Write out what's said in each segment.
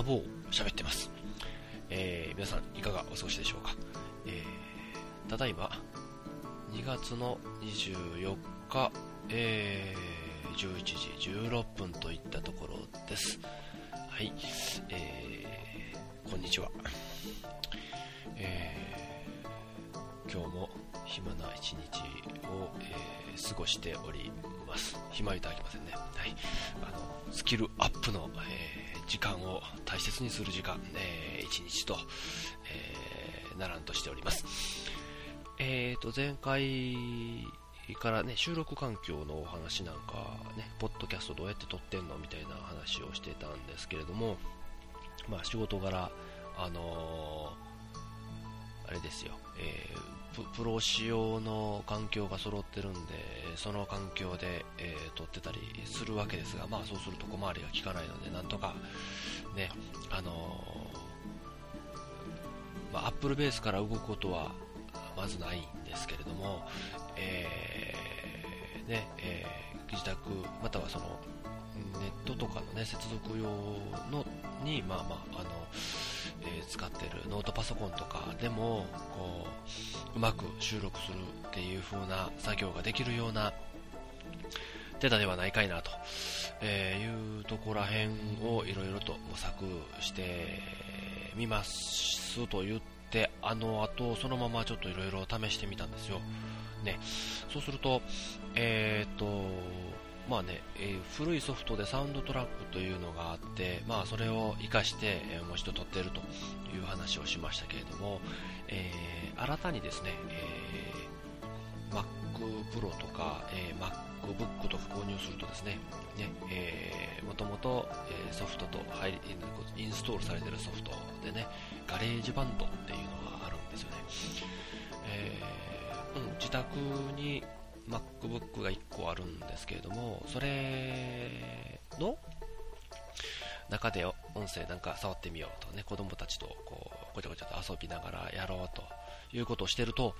サボを喋ってます。皆さんいかがお過ごしでしょうか。ただいま2月の24日、11時16分といったところです。はい、こんにちは。今日も暇な一日を、過ごしております。暇いただきませんね。はい、スキルアップの、時間を大切にする時間、一日と、ならんとしております。前回からね、収録環境のお話なんかね、ポッドキャストどうやって撮ってんのみたいな話をしてたんですけれども、まあ仕事柄あれですよ、プロ仕様の環境が揃ってるんで、その環境で、撮ってたりするわけですが、まあそうすると小回りが効かないので、なんとかね、Apple ベースから動くことはまずないんですけれども、自宅またはそのネットとかのね、接続用のに使っているノートパソコンとかでもこううまく収録するっていう風な作業ができるようなデータではないかいなというところら辺をいろいろと模索してみますと言って、あとそのままちょっといろいろ試してみたんですよね。そうすると古いソフトでサウンドトラックというのがあって、それを活かして、もう一度撮っているという話をしましたけれども、新たにですね、Mac Pro とか、MacBook とか購入するとですね、もともとソフトとインストールされているソフトでね、ガレージバンドっていうのがあるんですよね。自宅にMacBook が1個あるんですけれども、それの中で音声なんか触ってみようとね、子供たちとこうごちゃごちゃと遊びながらやろうということをしてると、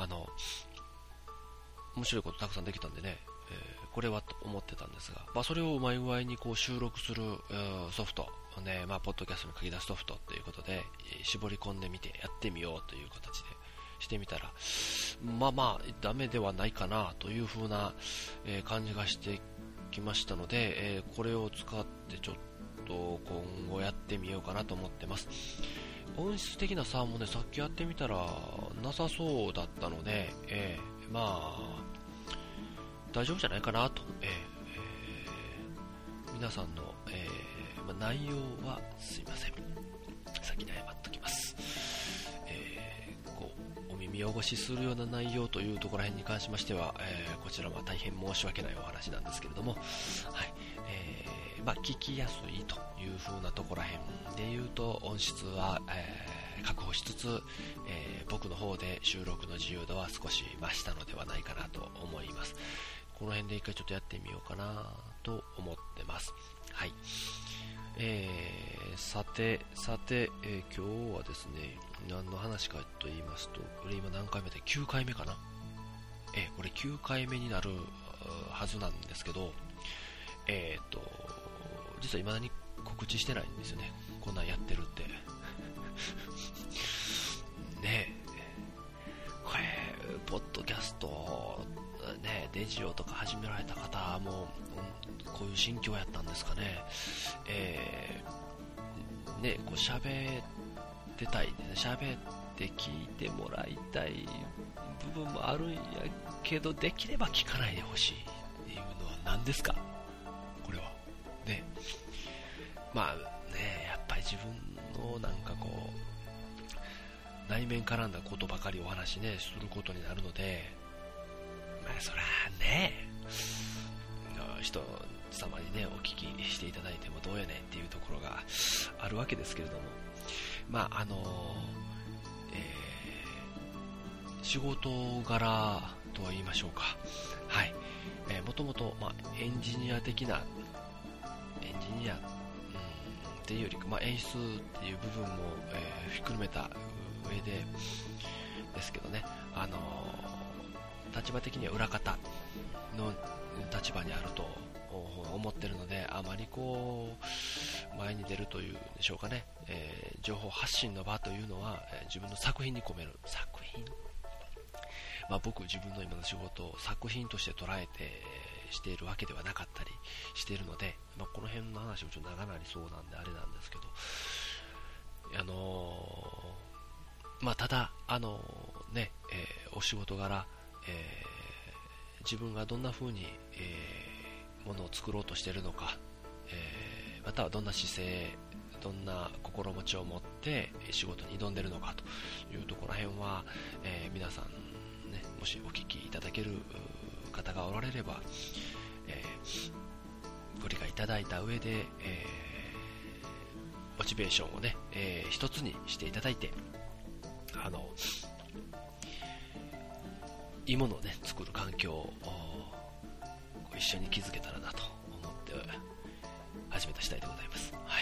面白いことたくさんできたんでね、これはと思ってたんですが、それをうまい具合にこう収録するソフトね、ポッドキャストに書き出すソフトということで絞り込んでみてやってみようという形でしてみたら、ダメではないかなという風な、感じがしてきましたので、これを使ってちょっと今後やってみようかなと思ってます。音質的な差もね、さっきやってみたらなさそうだったので、大丈夫じゃないかなと、皆さんの、内容はすいません、先に謝っときます。お耳汚しするような内容というところら辺に関しましては、こちらは大変申し訳ないお話なんですけれども、はい、聞きやすいという風なところら辺で言うと、音質は、確保しつつ、僕の方で収録の自由度は少し増したのではないかなと思います。この辺で一回ちょっとやってみようかなと思ってます。はい。さて、今日はですね、何の話かと言いますと、これ今何回目で9回目かな。これ9回目になるはずなんですけど、実は未だに告知してないんですよね。こんなんやってるってね。これポッドキャストね、デジオとか始められた方も、こういう心境やったんですかね。こう喋ってたい、喋って聞いてもらいたい部分もあるんやけど、できれば聞かないでほしいっていうのは何ですか、これはね。やっぱり自分のなんかこう内面絡んだことばかりお話ねすることになるので、そらね、人様にねお聞きしていただいてもどうやねんっていうところがあるわけですけれども、仕事柄とは言いましょうか。はい。もともとエンジニア的なっていうよりか、演出っていう部分も、ひっくるめた上ですけどね、立場的には裏方の立場にあると思ってるので、あまりこ前に出るというんでしょうかね、情報発信の場というのは、自分の作品に込める作品、僕自分の今の仕事を作品として捉えてしているわけではなかったりしているので、この辺の話もちょっと長なりそうなんであれなんですけど、ただお仕事柄、自分がどんな風に、ものを作ろうとしているのか、またはどんな姿勢、どんな心持ちを持って仕事に挑んでいるのかというところら辺は、皆さん、もしお聞きいただける方がおられれば、ご理解いただいた上で、モチベーションを一つにしていただいて、いいものを作る環境を一緒に築けたらなと思って始めた次第でございます。はい。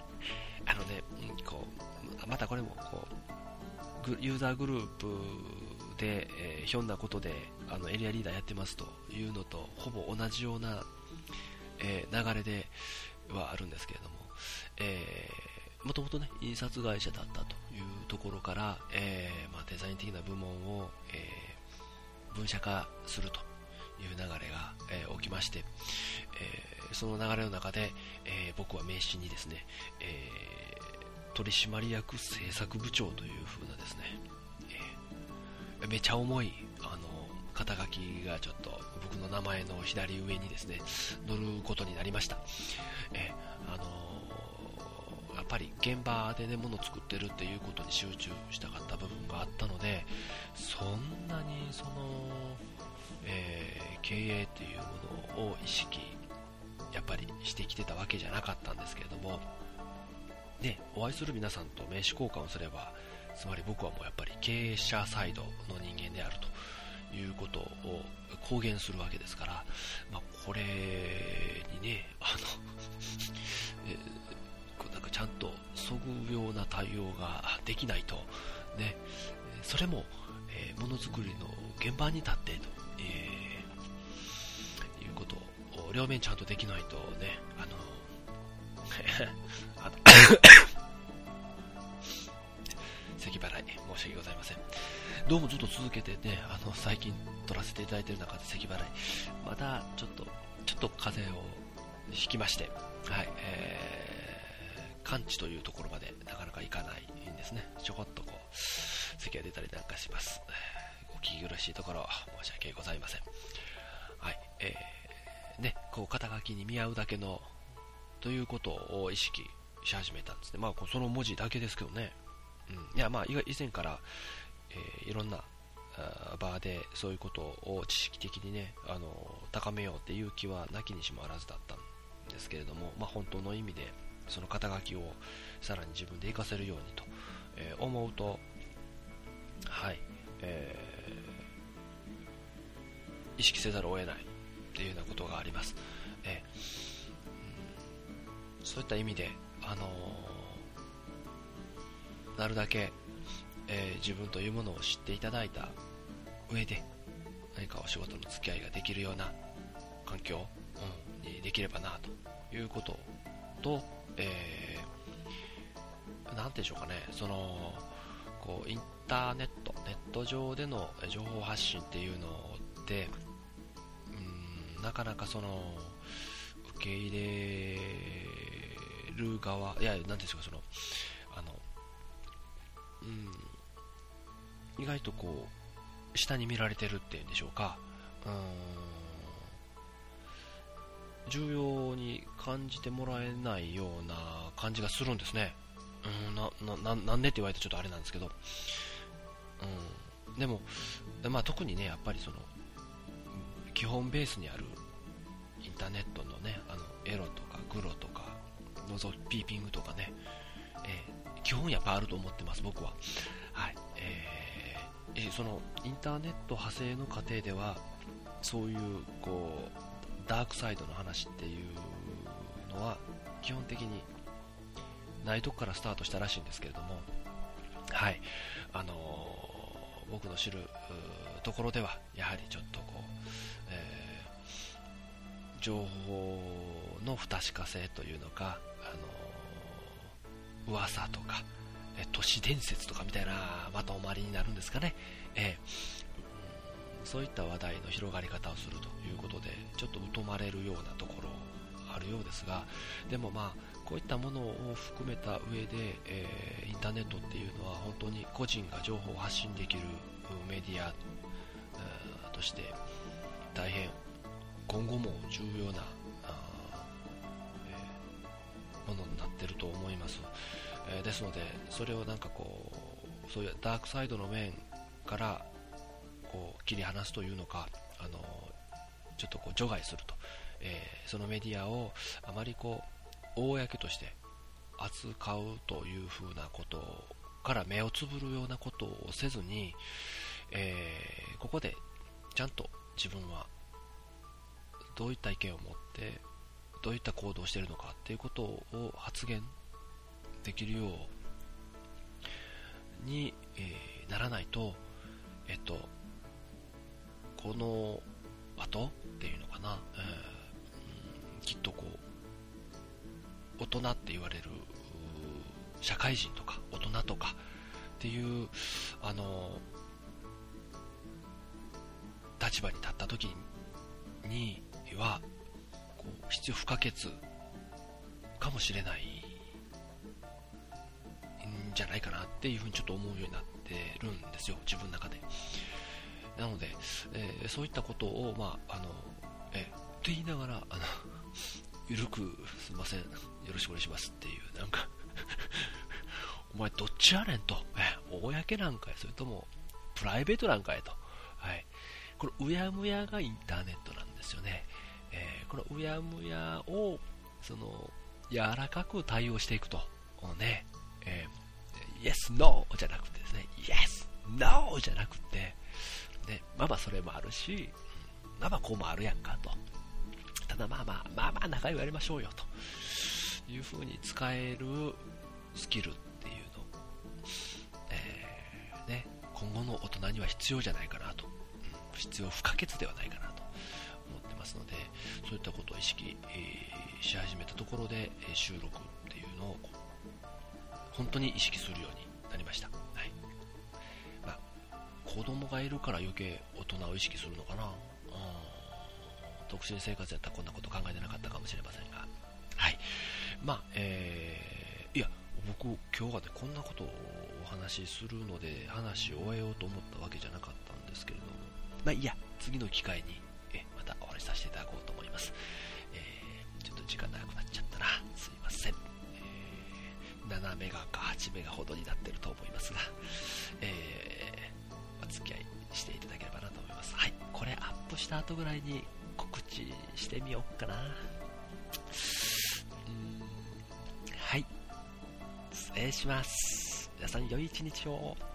またこれもユーザーグループで、ひょんなことでエリアリーダーやってますというのとほぼ同じような、流れではあるんですけれども、もともと印刷会社だったというところから、デザイン的な部門を、分社化するという流れが、起きまして、その流れの中で、僕は名刺にですね、取締役制作部長という風なですね、めちゃ重い肩書きがちょっと僕の名前の左上にですね載ることになりました。やっぱり現場で物を作ってるっていうことに集中したかった部分があったので、そんなに経営っていうものを意識やっぱりしてきてたわけじゃなかったんですけれども、お会いする皆さんと名刺交換をすれば、つまり僕はもうやっぱり経営者サイドの人間であるということを公言するわけですから、これになんかちゃんとそぐような対応ができないとそれもものづくりの現場に立ってと、いうことを両面ちゃんとできないと咳払い申し訳ございません。どうもずっと続けて最近取らせていただいている中で咳払い、またちょっと風邪をひきまして、はい、完治というところまでなかなかいかないんですね。ちょこっと咳が出たりなんかします。お聞き苦しいところ申し訳ございません。はい、肩書きに見合うだけのということを意識し始めたんですね。その文字だけですけどね。以前から、いろんな場でそういうことを知識的に高めようっていう気はなきにしもあらずだったんですけれども、本当の意味でその肩書きをさらに自分で活かせるようにと、思うと、はい、意識せざるを得ないっていうようなことがあります。そういった意味で、なるだけ、自分というものを知っていただいた上で何かお仕事の付き合いができるような環境、にできればなということと、なんていうんでしょうかね、インターネット上での情報発信っていうので、なかなか受け入れる側、なんていうんですか、意外と下に見られてるっていうんでしょうか、重要に感じてもらえないような感じがするんですね。なんでって言われてちょっとあれなんですけど、でも、特にやっぱり基本ベースにあるインターネットのエロとかグロとかピーピングとか基本やっぱあると思ってます、僕は。はい。そのインターネット派生の過程ではそういうダークサイドの話っていうのは基本的にないとこからスタートしたらしいんですけれども、はい、僕の知るところではやはりちょっと情報の不確か性というのか、 噂とか、都市伝説とかみたいなまとまりになるんですかね、そういった話題の広がり方をするということでちょっと疎まれるようなところあるようですが、でもこういったものを含めた上で、インターネットっていうのは本当に個人が情報を発信できるメディアとして大変今後も重要なものになっていると思います。ですのでそれをそういうダークサイドの面から切り離すというのか、ちょっと除外すると、そのメディアをあまり公として扱うというふうなことから目をつぶるようなことをせずに、ここでちゃんと自分はどういった意見を持ってどういった行動をしているのかっていうことを発言できるように、ならないと、この後っていうのかな、きっと大人って言われる社会人とか大人とかっていう立場に立った時には必要不可欠かもしれないんじゃないかなっていうふうにちょっと思うようになってるんですよ、自分の中で。なので、そういったことをって言いながらゆるくすいませんよろしくお願いしますっていうお前どっちやねんと、公なんかやそれともプライベートなんかやと、これうやむやがインターネットなんですよね。このうやむやを柔らかく対応していくとね、Yes, No じゃなくてですね Yes, No じゃなくてね、それもあるしこうもあるやんかと、ただ仲良くやりましょうよという風に使えるスキルっていうの、今後の大人には必要じゃないかなと、必要不可欠ではないかなと思ってますので、そういったことを意識、し始めたところで、収録っていうのを本当に意識するようになりました。子供がいるから余計大人を意識するのかな。独身生活やったらこんなこと考えてなかったかもしれませんが、いや僕今日はねこんなことをお話しするので話を終えようと思ったわけじゃなかったんですけれども、いや次の機会にまたお話しさせていただこうと思います。ちょっと時間長くなっちゃったな、すいません。7メガか8メガほどになってると思いますが、お付き合いしていただければなと思います。これアップした後ぐらいに告知してみようかな。失礼します。皆さん良い一日を。